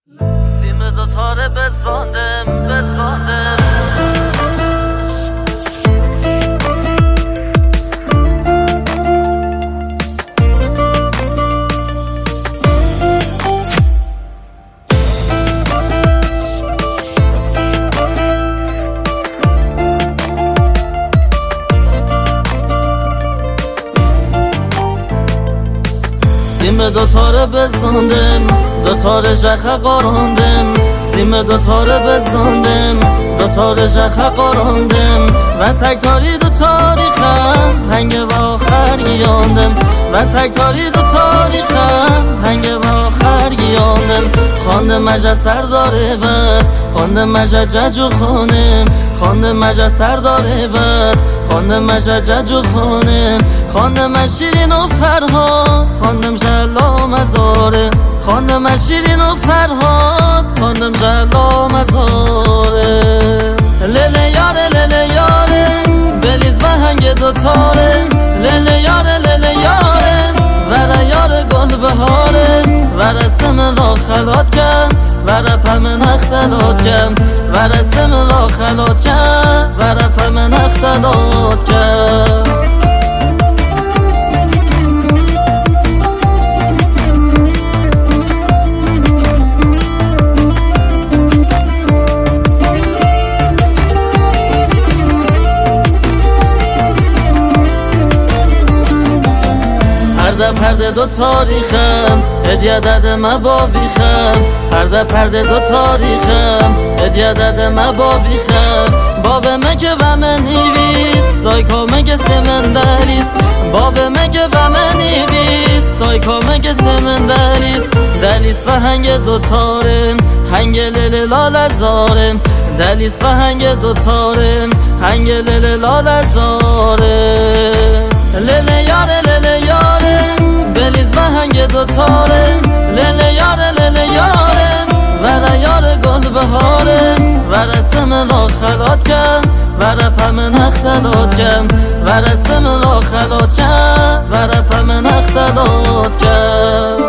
سیم دوتاره بزاندم سیم دوتاره بزاندم دوتاره جخه قاراندم سیم دوتاره بزاندم دوتاره جخه قاراندم و تکتاری دو تاریخم هنگ و آخر گیاندم و تکتاری دو تاریخم هنگ و آخر گیاندم خانده مجه سرداره بس خانده مجه ججو خانم خانده مجه سرداره بس خانده مجه ججو خانم خانده مشیرین و فرهاد خاندم جلا مزاره خانده مشیرین و فرهاد خاندم جلا مزاره لیله یاره بلیز و هنگ دوتاره لیله یاره ور یار گل بهاره ور سمن را خلات کن ور پمن اختلات کن ور سمن را خلات کن ور پمن اختلات کن پرده دو تاریخم هدیه داده مباویخم پرده دو تاریخم هدیه داده مباویخم باب مگه و من نیویست دایکا مگه سمندریست باب مگه و من نیویست دایکا مگه سمندریست دلیست و هنگ دوتارم هنگ لیل لال زارم دلیست و هنگ دوتارم هنگ لیل لال زارم لیله یاره بلیز و هنگ دوتاره لیله یاره ور یار گل بهاره ور سمن را خلات کن ور پمن اختلات کن ور سمن را خلات کن ور پمن اختلات کن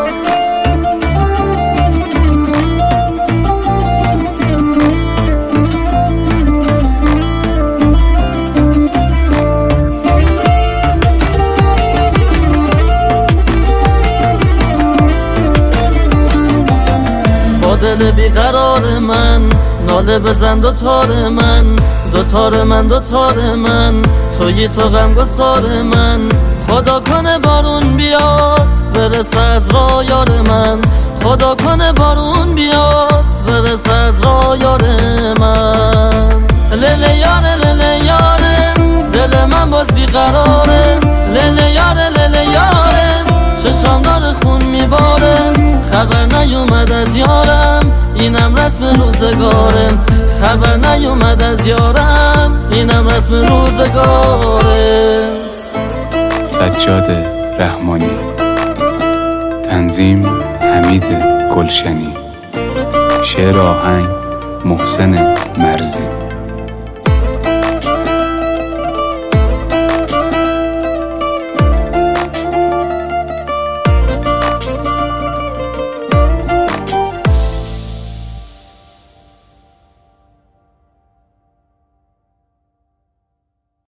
دل بیقرار من ناله بزن دوتار من دوتار من دوتار من تویی تو غمگسار من خدا کنه بارون بیاد برسه از راه یار من خدا کنه بارون بیاد برسه از راه یار من لیله یاره دل من باز بیقراره لیله یاره چشام داره خون میباره خبر نیومد از یارم اینم رسم روزگارم خبر نیومد از یارم اینم رسم روزگارم. سجاد رحمانی، تنظیم حمید گلشنی، شعر آهنگ محسن مرزی.